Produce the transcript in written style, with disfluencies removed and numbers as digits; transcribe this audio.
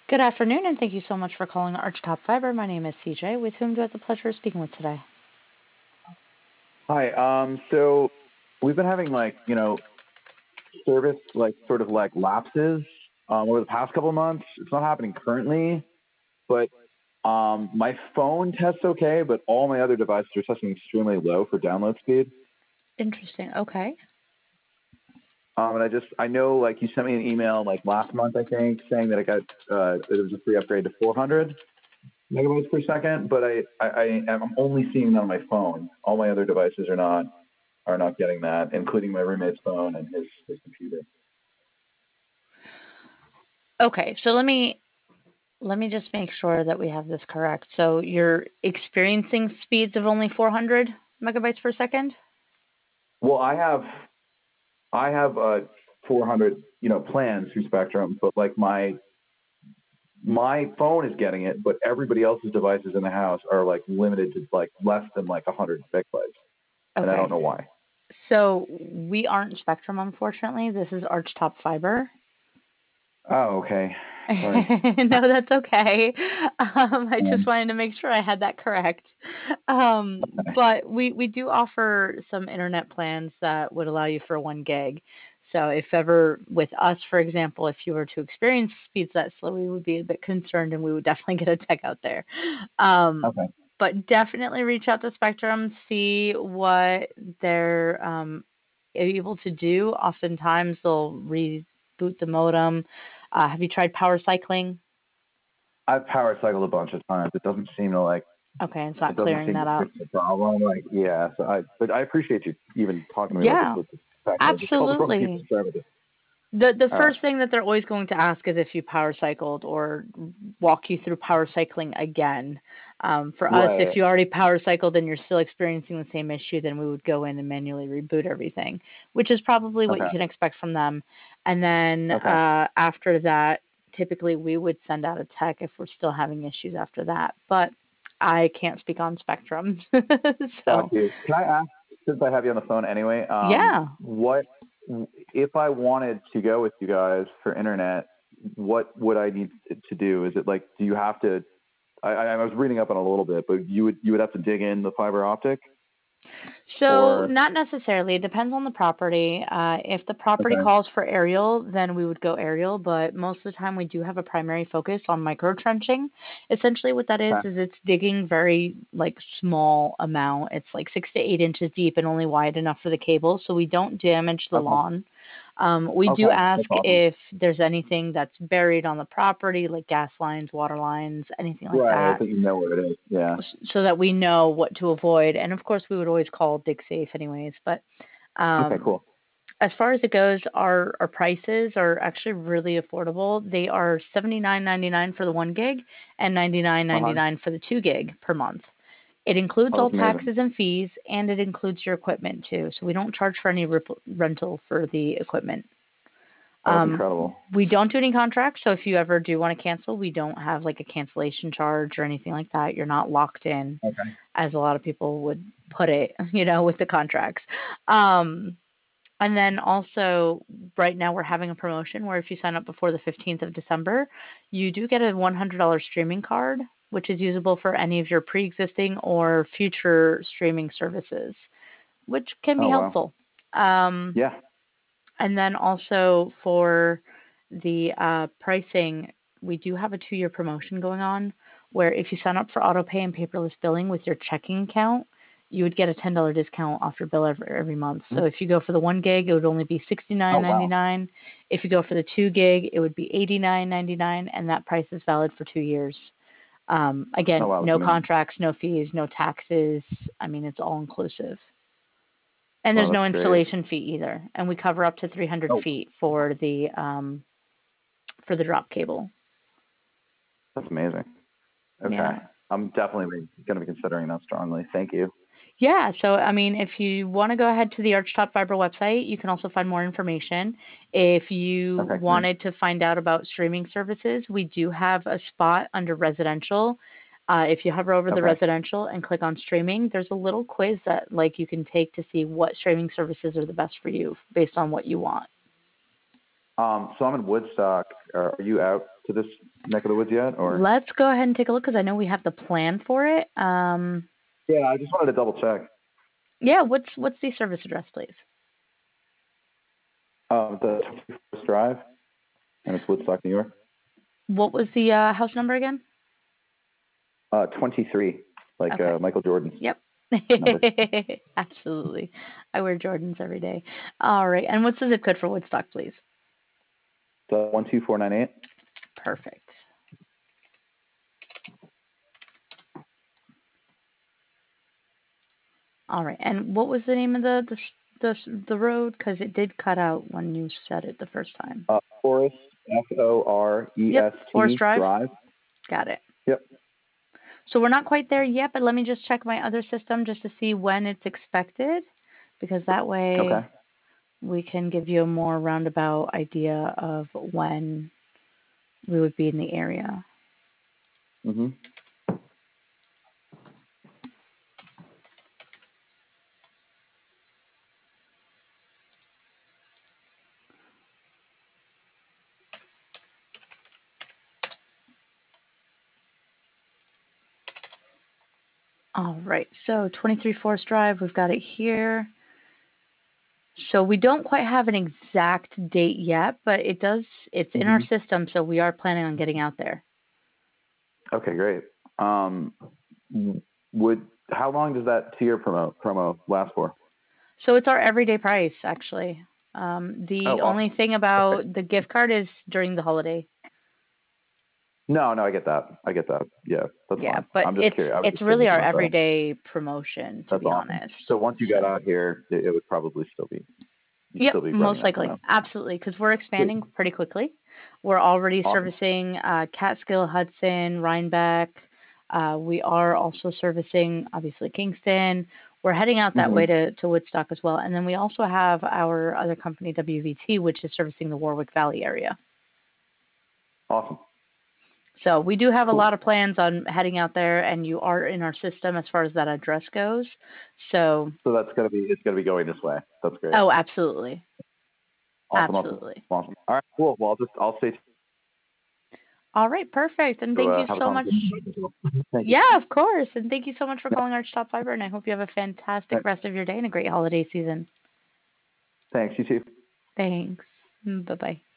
Good afternoon, and thank you so much for calling Archtop Fiber. My name is CJ. With whom do I have the pleasure of speaking with today? Hi. So we've been having service sort of like lapses over the past couple of months. It's not happening currently, but my phone tests okay, but all my other devices are testing extremely low for download speed. Interesting. Okay. And I know you sent me an email like last month, I think, saying that it was a free upgrade to 400 megabytes per second, but I'm only seeing that on my phone. All my other devices are not getting that, including my roommate's phone and his computer. Okay. So let me just make sure that we have this correct. So you're experiencing speeds of only 400 megabytes per second? Well, I have 400 plans through Spectrum, but like my phone is getting it, but everybody else's devices in the house are like limited to like less than like 100 megabytes, and I don't Okay. know why. So we aren't Spectrum, unfortunately. This is Archtop Fiber. Oh, okay. Sorry. No, that's okay. I just Um, wanted to make sure I had that correct. But we do offer some internet plans that would allow you for 1 gig. So if ever with us, for example, if you were to experience speeds that slow, we would be a bit concerned and we would definitely get a tech out there. Um, okay. but definitely reach out to Spectrum, see what they're able to do. Oftentimes they'll reboot the modem. Have you tried power cycling? I've power cycled a bunch of times. It doesn't seem to like Okay, it's it not doesn't clearing seem to that out. fix the problem. Like, yeah. But I appreciate you even talking to me about this. Yeah, The fact that I just called the wrong people. absolutely. Sorry about this. The All right. first thing that they're always going to ask is if you power cycled or walk you through power cycling again. For us, if Right. you already power cycled and you're still experiencing the same issue, then we would go in and manually reboot everything, which is probably what you Okay. can expect from them. And then Okay. after that, typically we would send out a tech if we're still having issues after that. But I can't speak on Spectrum. Got So, you. Can I ask, since I have you on the phone anyway, yeah. what if I wanted to go with you guys for internet? What would I need to do? Is it like, do you have to? I was reading up on it a little bit, but you would have to dig in the fiber optic, So or not necessarily. It depends on the property. If the property okay, calls for aerial, then we would go aerial. But most of the time, we do have a primary focus on micro trenching. Essentially, what that is okay, it's digging very like small amount. It's like 6 to 8 inches deep and only wide enough for the cable, so we don't damage the okay, lawn. We do okay, ask that's awesome. if there's anything that's buried on the property, like gas lines, water lines, anything like Right, that, that you know where it is. Yeah. so that we know what to avoid. And of course, we would always call dig safe anyways. But Okay, um, cool. as far as it goes, our prices are actually really affordable. They are $79.99 for the 1 gig and ninety nine Uh ninety huh. nine for the 2 gig per month. It includes Oh, all that's amazing. taxes and fees, and it includes your equipment too. So we don't charge for any rental for the equipment. Oh, that's Um, incredible. we don't do any contracts, so if you ever do want to cancel, we don't have like a cancellation charge or anything like that. You're not locked in, Okay. as a lot of people would put it, with the contracts. Um, and then also, right now we're having a promotion where if you sign up before the 15th of December, you do get a $100 streaming card, which is usable for any of your pre existing or future streaming services, which can be Oh wow. helpful. Um, Yeah. and then also for the pricing, we do have a 2-year promotion going on where if you sign up for auto pay and paperless billing with your checking account, you would get a $10 discount off your bill every month. So Mhm. if you go for the 1 gig, it would only be sixty Oh nine ninety wow. nine. If you go for the 2 gig, it would be 89.99, and that price is valid for 2 years. Oh Again, wow, that's no amazing. contracts, no fees, no taxes. I mean, it's all inclusive. And Wow, there's that's no great. installation fee either. And we cover up to 300 Oh, feet for the drop cable. that's amazing. Okay. Yeah. I'm definitely going to be considering that strongly. Thank you. Yeah, so I mean, if you want to go ahead to the Archtop Fiber website, you can also find more information. If you Okay, great. wanted to find out about streaming services, we do have a spot under residential. If you hover over the Okay. residential and click on streaming, there's a little quiz that like you can take to see what streaming services are the best for you based on what you want. So I'm in Woodstock. Are you out to this neck of the woods yet, or? Let's go ahead and take a look because I know we have the plan for it. Yeah, I just wanted to double check. Yeah, what's the service address, please? The 21st Drive, and it's Woodstock, New York. What was the house number again? 23, like Okay. Michael Jordan. Yep. Absolutely. I wear Jordans every day. All right. And what's the zip code for Woodstock, please? 12498. Perfect. All right. And what was the name of the road? Because it did cut out when you said it the first time. Forest, Forest Yep. Forest Drive. Drive. Got it. Yep. So we're not quite there yet, but let me just check my other system just to see when it's expected, because that way Okay. we can give you a more roundabout idea of when we would be in the area. Mm-hmm. All right, so 23 Forest Drive, we've got it here. So we don't quite have an exact date yet, but it's in our system, so we are planning on getting out there. Okay, great. How long does that tier promo last for? So it's our everyday price, actually. The only thing about the gift card is during the holiday. No, I get that. Yeah, that's fine. But I'm just curious. it's really our everyday promotion, to that's be awesome. honest. So once you got out here, it would probably still be. Yep, still be most likely. Absolutely, because we're expanding pretty quickly. We're already servicing Catskill, Hudson, Rhinebeck. We are also servicing, obviously, Kingston. We're heading out that way to Woodstock as well. And then we also have our other company, WVT, which is servicing the Warwick Valley area. Awesome. So we do have a lot of plans on heading out there, and you are in our system as far as that address goes. So it's gonna be going this way. That's great. Oh, absolutely. Awesome, absolutely. Awesome. All right, cool. Well, I'll stay. All right, perfect. And thank you so much. Yeah, of course. And thank you so much for calling Arch Top Fiber, and I hope you have a fantastic rest of your day and a great holiday season. Thanks, you too. Thanks. Bye-bye.